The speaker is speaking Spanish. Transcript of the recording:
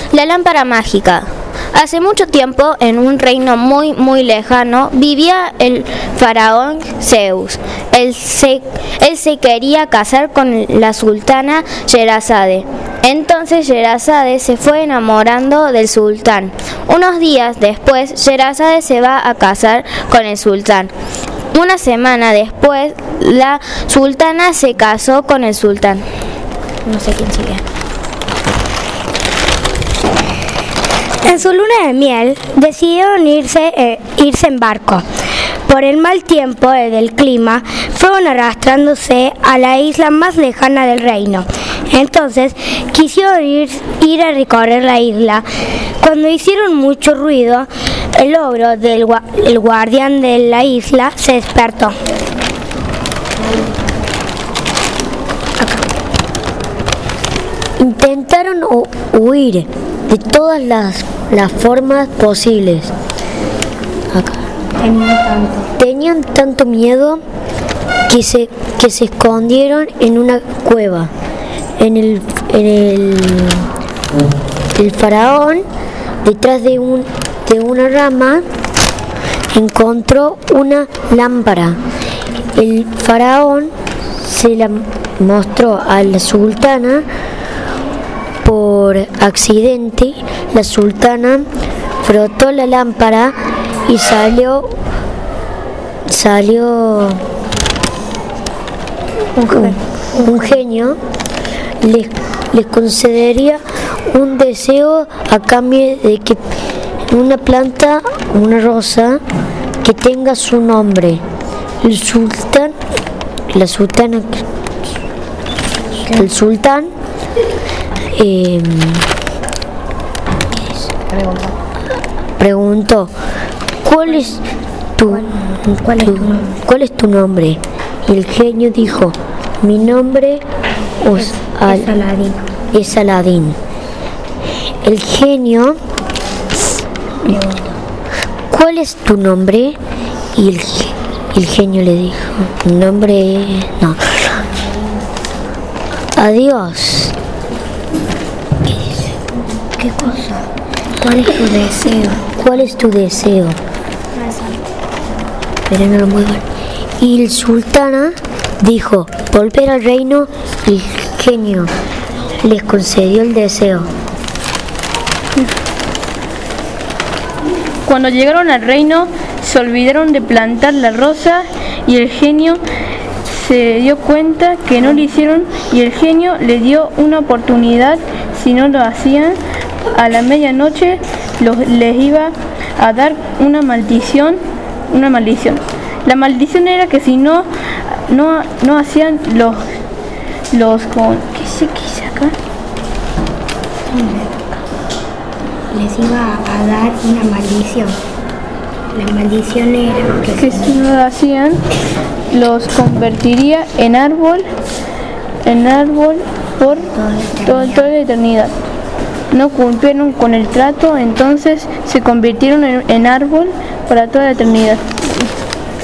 La lámpara mágica. Hace mucho tiempo, en un reino muy lejano, vivía el faraón Zeus. Él se quería casar con la sultana Sherazade. Entonces Sherazade se fue enamorando del sultán. Unos días después, Sherazade se va a casar con el sultán. Una semana después, la sultana se casó con el sultán. No sé quién sigue. En su luna de miel decidieron irse en barco. Por el mal tiempo del clima, fueron arrastrándose a la isla más lejana del reino. Entonces quisieron ir a recorrer la isla. Cuando hicieron mucho ruido, el ogro el guardián de la isla se despertó. Intentaron huir de todas las formas posibles. Acá. Tenían tanto miedo que se escondieron en una cueva. El faraón, detrás de una rama, encontró una lámpara. El faraón se la mostró a la sultana. Por accidente, la sultana frotó la lámpara y salió un genio. Les concedería un deseo a cambio de que una planta, una rosa, que tenga su nombre. El sultán preguntó: ¿Cuál es tu nombre? Y el genio dijo: mi nombre es Aladín. El genio: ¿cuál es tu nombre? Y el genio le dijo: mi nombre no. Adiós. ¿Qué cosa? ¿Cuál es tu deseo? ¿Cuál es tu deseo? Pero no lo muevan. Y el sultana dijo: volver al reino. Y el genio les concedió el deseo. Cuando llegaron al reino, se olvidaron de plantar la rosa y el genio se dio cuenta que no lo hicieron y el genio le dio una oportunidad. Si no lo hacían, a la medianoche les iba a dar una maldición. La maldición era que si no hacían los con ¿qué se quise acá? Les iba a dar una maldición. La maldición era que si no lo hacían, los convertiría en árbol por toda la eternidad. No cumplieron con el trato, entonces se convirtieron en árbol para toda la eternidad.